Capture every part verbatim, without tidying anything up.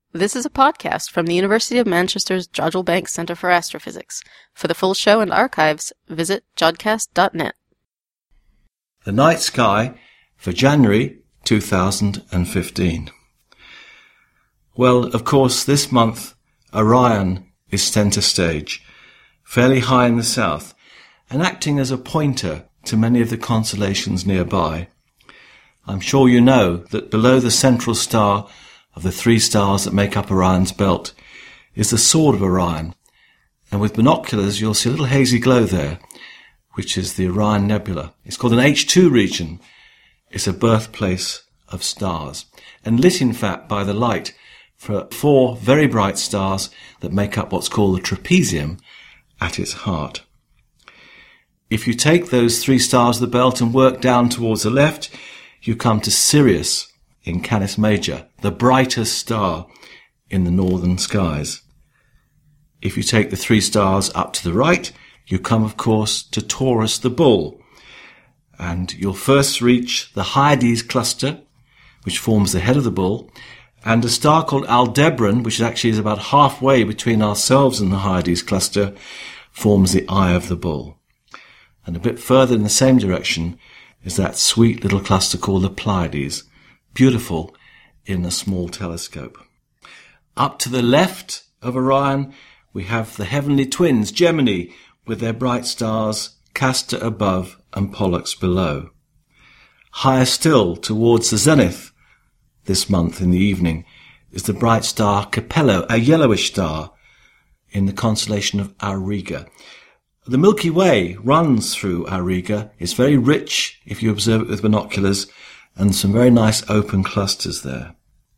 This is a podcast from the University of Manchester's Jodrell Bank Centre for Astrophysics. For the full show and archives, visit jodcast dot net. The night sky for January two thousand fifteen. Well, of course, this month Orion is centre stage, fairly high in the south, and acting as a pointer to many of the constellations nearby. I'm sure you know that below the central star of the three stars that make up Orion's belt is the Sword of Orion, and with binoculars you'll see a little hazy glow there, which is the Orion Nebula. It's called an H two region. It's a birthplace of stars, and lit in fact by the light for four very bright stars that make up what's called the trapezium at its heart. If you take those three stars of the belt and work down towards the left, you come to Sirius in Canis Major, the brightest star in the northern skies. If you take the three stars up to the right, you come, of course, to Taurus the Bull, and you'll first reach the Hyades cluster, which forms the head of the Bull, and a star called Aldebaran, which actually is about halfway between ourselves and the Hyades cluster, forms the eye of the Bull. And a bit further in the same direction is that sweet little cluster called the Pleiades, beautiful in a small telescope. Up to the left of Orion, we have the heavenly twins, Gemini, with their bright stars, Castor above and Pollux below. Higher still, towards the zenith, this month in the evening, is the bright star Capello, a yellowish star in the constellation of Auriga. The Milky Way runs through Auriga. It's very rich if you observe it with binoculars, and some very nice open clusters there.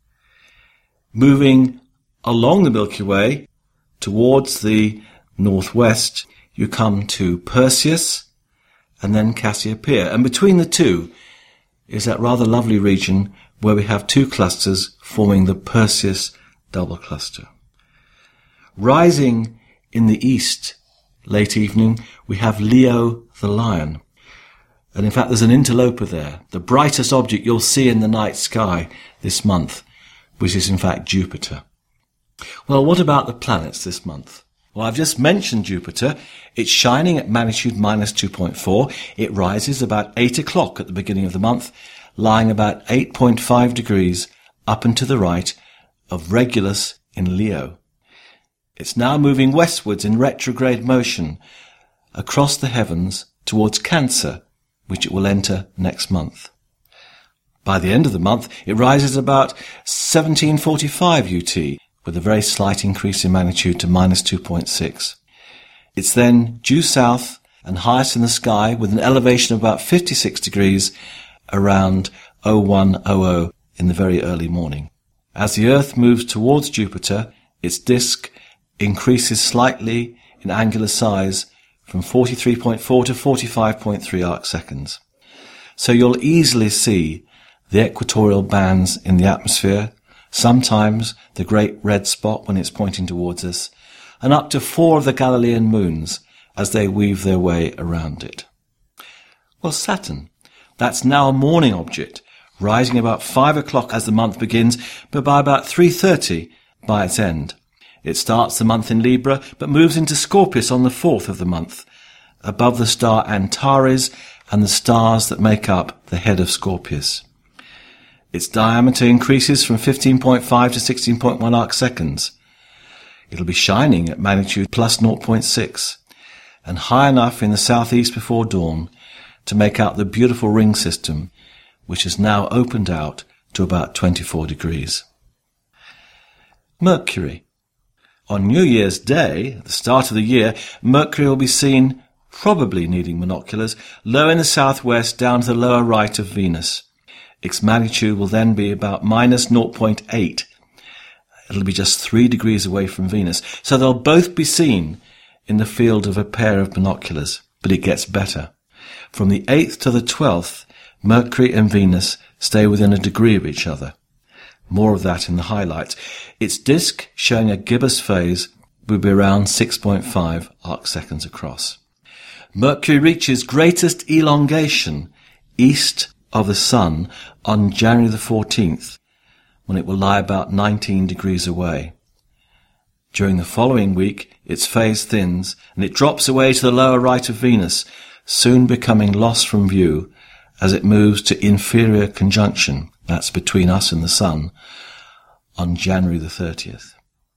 Moving along the Milky Way towards the northwest, you come to Perseus and then Cassiopeia. And between the two is that rather lovely region where we have two clusters forming the Perseus double cluster. Rising in the east, late evening, we have Leo the Lion. And in fact, there's an interloper there, the brightest object you'll see in the night sky this month, which is in fact Jupiter. Well, what about the planets this month? Well, I've just mentioned Jupiter. It's shining at magnitude minus two point four. It rises about eight o'clock at the beginning of the month, lying about eight point five degrees up and to the right of Regulus in Leo. It's now moving westwards in retrograde motion across the heavens towards Cancer, which it will enter next month. By the end of the month, it rises about seventeen forty-five U T, with a very slight increase in magnitude to minus two point six. It's then due south and highest in the sky with an elevation of about fifty-six degrees around oh one hundred in the very early morning. As the Earth moves towards Jupiter, its disk increases slightly in angular size from forty-three point four to forty-five point three arc seconds. So you'll easily see the equatorial bands in the atmosphere, sometimes the great red spot when it's pointing towards us, and up to four of the Galilean moons as they weave their way around it. Well, Saturn, that's now a morning object, rising about five o'clock as the month begins, but by about three thirty by its end. It starts the month in Libra, but moves into Scorpius on the fourth of the month, above the star Antares and the stars that make up the head of Scorpius. Its diameter increases from fifteen point five to sixteen point one arc seconds. It'll be shining at magnitude plus zero point six, and high enough in the southeast before dawn to make out the beautiful ring system, which has now opened out to about twenty-four degrees. Mercury. On New Year's Day, at the start of the year, Mercury will be seen, probably needing binoculars, low in the southwest down to the lower right of Venus. Its magnitude will then be about minus zero point eight. It'll be just three degrees away from Venus, so they'll both be seen in the field of a pair of binoculars. But it gets better. From the eighth to the twelfth, Mercury and Venus stay within a degree of each other. More of that in the highlights. Its disk, showing a gibbous phase, will be around six point five arc seconds across. Mercury reaches greatest elongation east of the Sun on January the fourteenth, when it will lie about nineteen degrees away. During the following week, its phase thins and it drops away to the lower right of Venus, soon becoming lost from view as it moves to inferior conjunction, that's between us and the Sun, on January the thirtieth.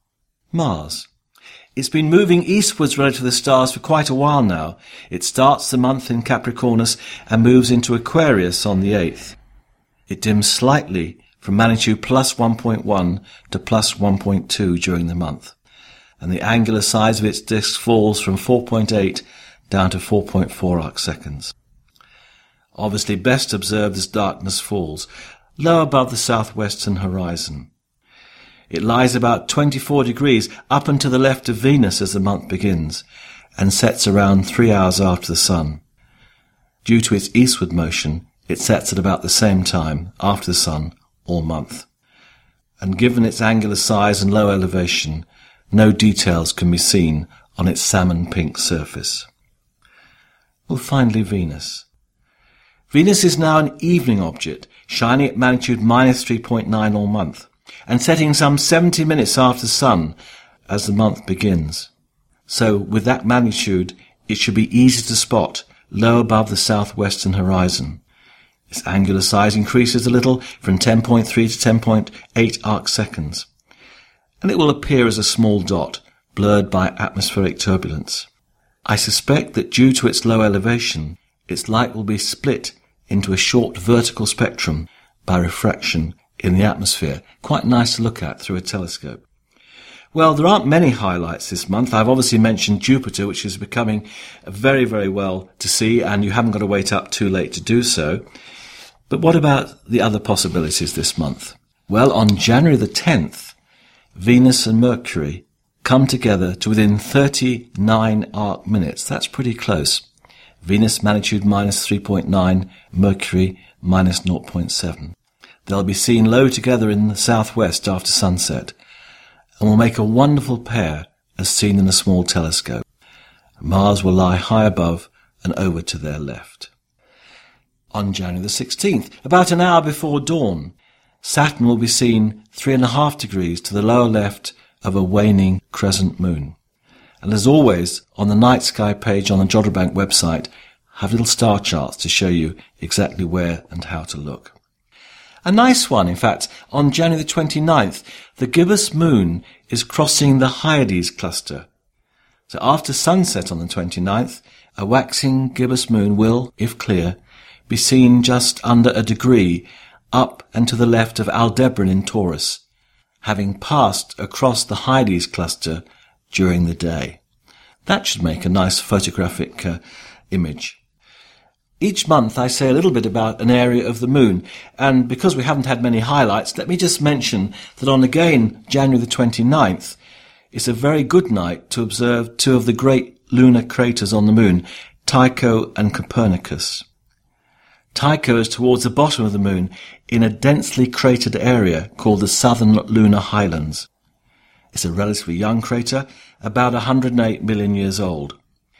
Mars. It's been moving eastwards relative to the stars for quite a while now. It starts the month in Capricornus and moves into Aquarius on the eighth. It dims slightly from magnitude plus one point one to plus one point two during the month, and the angular size of its disk falls from four point eight down to four point four arc seconds. Obviously best observed as darkness falls, low above the southwestern horizon. It lies about twenty-four degrees up and to the left of Venus as the month begins, and sets around three hours after the Sun. Due to its eastward motion, it sets at about the same time after the Sun all month. And given its angular size and low elevation, no details can be seen on its salmon-pink surface. Well, finally, Venus. Venus is now an evening object, shining at magnitude minus three point nine all month, and setting some seventy minutes after the Sun as the month begins. So, with that magnitude, it should be easy to spot low above the southwestern horizon. Its angular size increases a little from ten point three to ten point eight arc seconds, and it will appear as a small dot, blurred by atmospheric turbulence. I suspect that due to its low elevation, its light will be split into a short vertical spectrum by refraction in the atmosphere, quite nice to look at through a telescope. Well, there aren't many highlights this month. I've obviously mentioned Jupiter, which is becoming very, very well to see, and you haven't got to wait up too late to do so. But what about the other possibilities this month? Well, on January the tenth, Venus and Mercury come together to within thirty-nine arc minutes. That's pretty close. Venus magnitude minus three point nine, Mercury minus zero point seven. They'll be seen low together in the southwest after sunset, and will make a wonderful pair as seen in a small telescope. Mars will lie high above and over to their left. On January the sixteenth, about an hour before dawn, Saturn will be seen three and a half degrees to the lower left of a waning crescent moon. And as always, on the night sky page on the Jodrell Bank website, have little star charts to show you exactly where and how to look. A nice one, in fact, on January the twenty-ninth, the gibbous moon is crossing the Hyades cluster. So after sunset on the twenty-ninth, a waxing gibbous moon will, if clear, be seen just under a degree up and to the left of Aldebaran in Taurus, having passed across the Hyades cluster during the day. That should make a nice photographic uh, image. Each month I say a little bit about an area of the moon, and because we haven't had many highlights, let me just mention that on again January the twenty-ninth, it's a very good night to observe two of the great lunar craters on the moon, Tycho and Copernicus. Tycho is towards the bottom of the moon in a densely cratered area called the Southern Lunar Highlands. It's a relatively young crater, about one hundred eight million years old,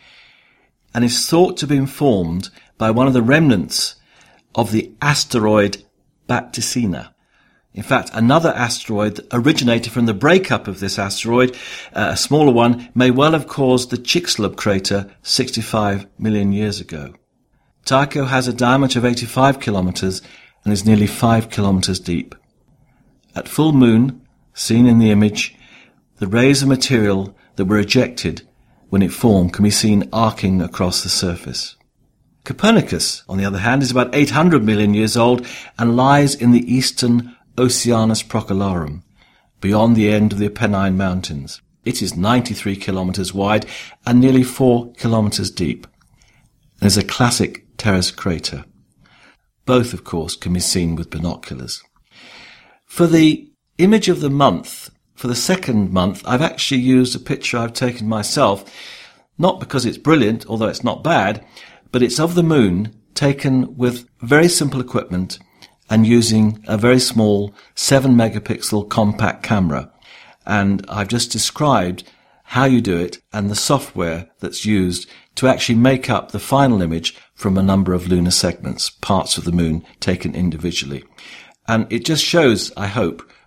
and is thought to have been formed by one of the remnants of the asteroid Baptisina. In fact, another asteroid that originated from the breakup of this asteroid, uh, a smaller one, may well have caused the Chicxulub crater sixty-five million years ago. Tycho has a diameter of eighty-five kilometers and is nearly five kilometers deep. At full moon, seen in the image, the rays of material that were ejected when it formed can be seen arcing across the surface. Copernicus, on the other hand, is about eight hundred million years old and lies in the eastern Oceanus Procellarum, beyond the end of the Apennine Mountains. It is ninety-three kilometers wide and nearly four kilometers deep, and is a classic terrace crater. Both, of course, can be seen with binoculars. For the image of the month, for the second month, I've actually used a picture I've taken myself, not because it's brilliant, although it's not bad, but it's of the moon taken with very simple equipment and using a very small seven megapixel compact camera. And I've just described how you do it and the software that's used to actually make up the final image from a number of lunar segments, parts of the moon taken individually. And it just shows, I hope,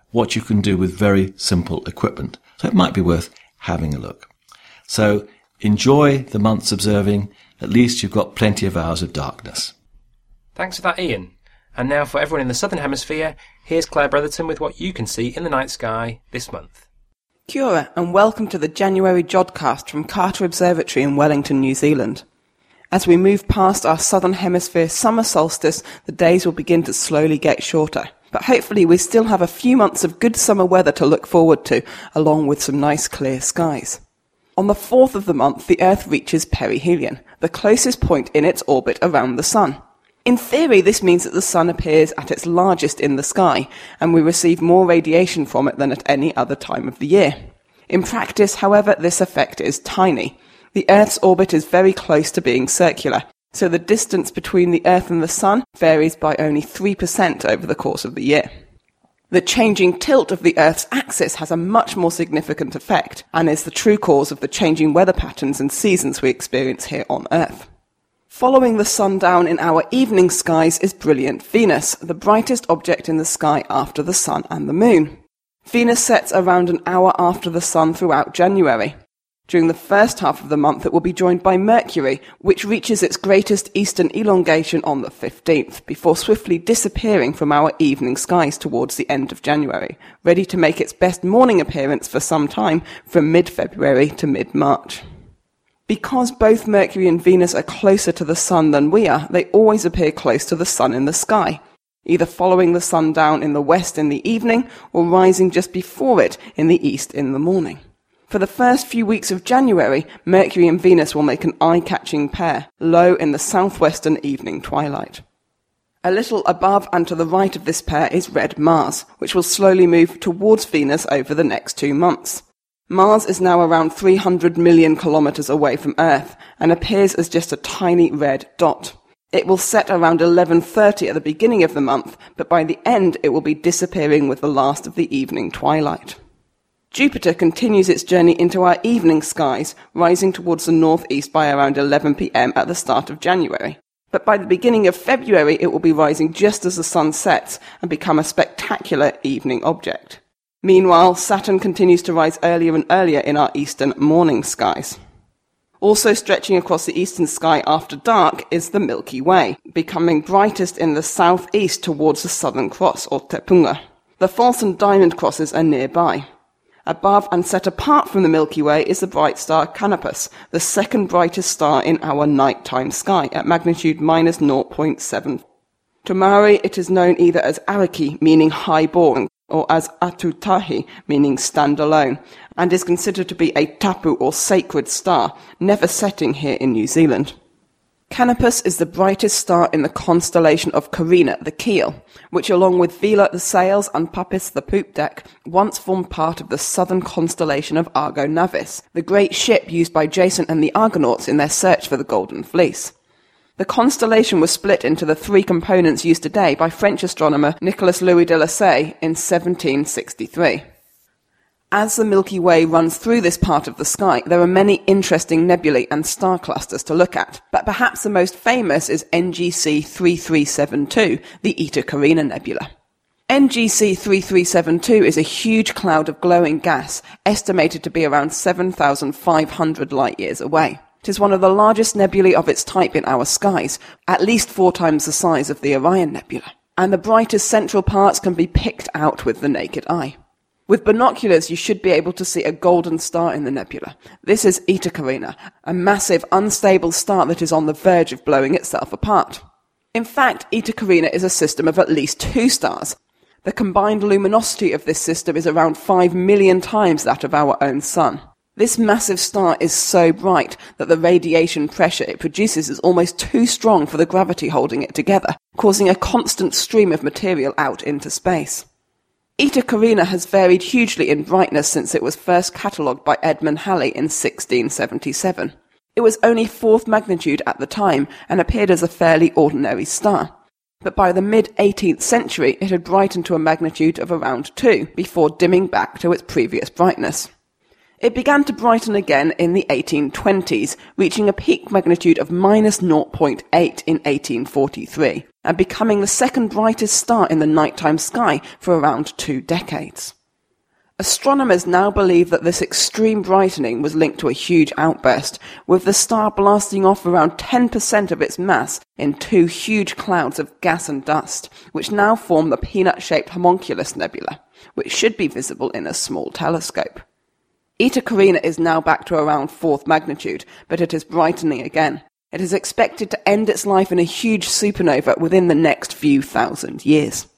what you can do with very simple equipment. So it might be worth having a look. So enjoy the months observing. At least you've got plenty of hours of darkness. Thanks for that, Ian. And now for everyone in the Southern Hemisphere, here's Claire Brotherton with what you can see in the night sky this month. Kia ora, and welcome to the January Jodcast from Carter Observatory in Wellington, New Zealand. As we move past our Southern Hemisphere summer solstice, the days will begin to slowly get shorter. But hopefully we still have a few months of good summer weather to look forward to, along with some nice clear skies. On the fourth of the month, the Earth reaches perihelion, the closest point in its orbit around the Sun. In theory, this means that the Sun appears at its largest in the sky, and we receive more radiation from it than at any other time of the year. In practice, however, this effect is tiny. The Earth's orbit is very close to being circular, so the distance between the Earth and the Sun varies by only three percent over the course of the year. The changing tilt of the Earth's axis has a much more significant effect, and is the true cause of the changing weather patterns and seasons we experience here on Earth. Following the sundown in our evening skies is brilliant Venus, the brightest object in the sky after the Sun and the Moon. Venus sets around an hour after the Sun throughout January. During the first half of the month it will be joined by Mercury, which reaches its greatest eastern elongation on the fifteenth, before swiftly disappearing from our evening skies towards the end of January, ready to make its best morning appearance for some time from mid-February to mid-March. Because both Mercury and Venus are closer to the Sun than we are, they always appear close to the Sun in the sky, either following the sun down in the west in the evening or rising just before it in the east in the morning. For the first few weeks of January, Mercury and Venus will make an eye-catching pair, low in the southwestern evening twilight. A little above and to the right of this pair is red Mars, which will slowly move towards Venus over the next two months. Mars is now around three hundred million kilometers away from Earth and appears as just a tiny red dot. It will set around eleven thirty at the beginning of the month, but by the end it will be disappearing with the last of the evening twilight. Jupiter continues its journey into our evening skies, rising towards the northeast by around eleven p.m. at the start of January. But by the beginning of February it will be rising just as the sun sets and become a spectacular evening object. Meanwhile, Saturn continues to rise earlier and earlier in our eastern morning skies. Also stretching across the eastern sky after dark is the Milky Way, becoming brightest in the southeast towards the Southern Cross, or Te Punga. The False and Diamond Crosses are nearby. Above and set apart from the Milky Way is the bright star Canopus, the second brightest star in our nighttime sky, at magnitude minus zero point seven. To Maori, it is known either as Ariki, meaning high-born, or as Atutahi, meaning stand alone, and is considered to be a tapu or sacred star, never setting here in New Zealand. Canopus is the brightest star in the constellation of Carina, the keel, which along with Vela, the sails, and Papis, the poop deck, once formed part of the southern constellation of Argo Navis, the great ship used by Jason and the Argonauts in their search for the Golden Fleece. The constellation was split into the three components used today by French astronomer Nicolas Louis de Lassay in seventeen sixty-three. As the Milky Way runs through this part of the sky, there are many interesting nebulae and star clusters to look at, but perhaps the most famous is N G C thirty-three seventy-two, the Eta Carina Nebula. N G C thirty-three seventy-two is a huge cloud of glowing gas, estimated to be around seven thousand five hundred light-years away. It is one of the largest nebulae of its type in our skies, at least four times the size of the Orion Nebula, and the brightest central parts can be picked out with the naked eye. With binoculars, you should be able to see a golden star in the nebula. This is Eta Carina, a massive, unstable star that is on the verge of blowing itself apart. In fact, Eta Carina is a system of at least two stars. The combined luminosity of this system is around five million times that of our own Sun. This massive star is so bright that the radiation pressure it produces is almost too strong for the gravity holding it together, causing a constant stream of material out into space. Eta Carina has varied hugely in brightness since it was first catalogued by Edmund Halley in sixteen seventy-seven. It was only fourth magnitude at the time and appeared as a fairly ordinary star. But by the mid-eighteenth century it had brightened to a magnitude of around two, before dimming back to its previous brightness. It began to brighten again in the eighteen twenties, reaching a peak magnitude of minus zero point eight in eighteen forty-three, and becoming the second brightest star in the nighttime sky for around two decades. Astronomers now believe that this extreme brightening was linked to a huge outburst, with the star blasting off around ten percent of its mass in two huge clouds of gas and dust, which now form the peanut-shaped Homunculus Nebula, which should be visible in a small telescope. Eta Carina is now back to around fourth magnitude, but it is brightening again. It is expected to end its life in a huge supernova within the next few thousand years.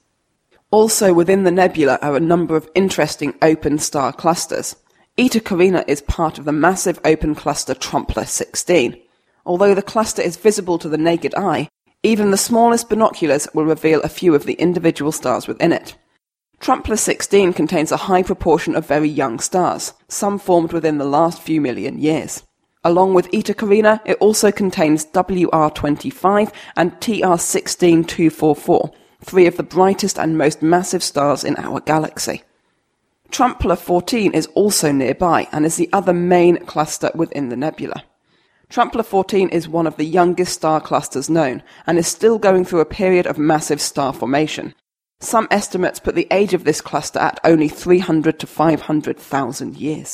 Also within the nebula are a number of interesting open star clusters. Eta Carina is part of the massive open cluster Trumpler sixteen. Although the cluster is visible to the naked eye, even the smallest binoculars will reveal a few of the individual stars within it. Trumpler sixteen contains a high proportion of very young stars, some formed within the last few million years. Along with Eta Carina, it also contains W R twenty-five and T R sixteen two forty-four, three of the brightest and most massive stars in our galaxy. Trumpler fourteen is also nearby and is the other main cluster within the nebula. Trumpler fourteen is one of the youngest star clusters known and is still going through a period of massive star formation. Some estimates put the age of this cluster at only three hundred to five hundred thousand years.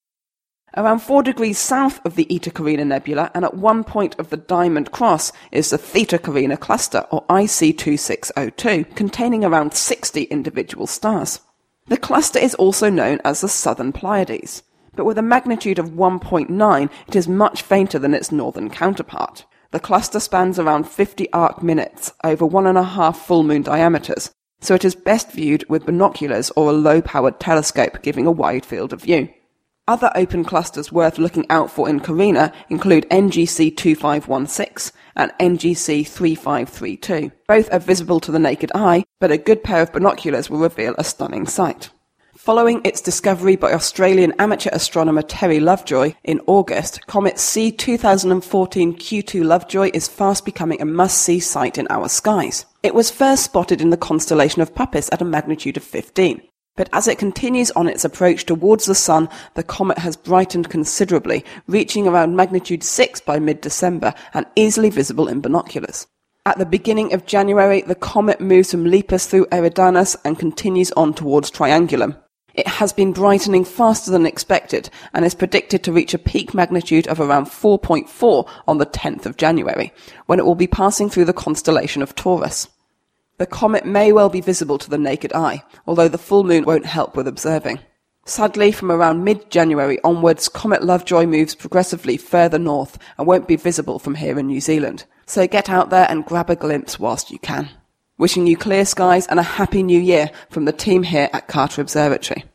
Around four degrees south of the Eta Carina Nebula and at one point of the Diamond Cross is the Theta Carina Cluster, or I C two six zero two, containing around sixty individual stars. The cluster is also known as the Southern Pleiades, but with a magnitude of one point nine, it is much fainter than its northern counterpart. The cluster spans around fifty arc minutes over one and a half full moon diameters, so it is best viewed with binoculars or a low-powered telescope, giving a wide field of view. Other open clusters worth looking out for in Carina include N G C two five one six and N G C three five three two. Both are visible to the naked eye, but a good pair of binoculars will reveal a stunning sight. Following its discovery by Australian amateur astronomer Terry Lovejoy in August, comet C two thousand fourteen Q two Lovejoy is fast becoming a must-see sight in our skies. It was first spotted in the constellation of Puppis at a magnitude of fifteen. But as it continues on its approach towards the Sun, the comet has brightened considerably, reaching around magnitude six by mid-December and easily visible in binoculars. At the beginning of January, the comet moves from Lepus through Eridanus and continues on towards Triangulum. It has been brightening faster than expected and is predicted to reach a peak magnitude of around four point four on the tenth of January, when it will be passing through the constellation of Taurus. The comet may well be visible to the naked eye, although the full moon won't help with observing. Sadly, from around mid-January onwards, Comet Lovejoy moves progressively further north and won't be visible from here in New Zealand. So get out there and grab a glimpse whilst you can. Wishing you clear skies and a happy new year from the team here at Carter Observatory.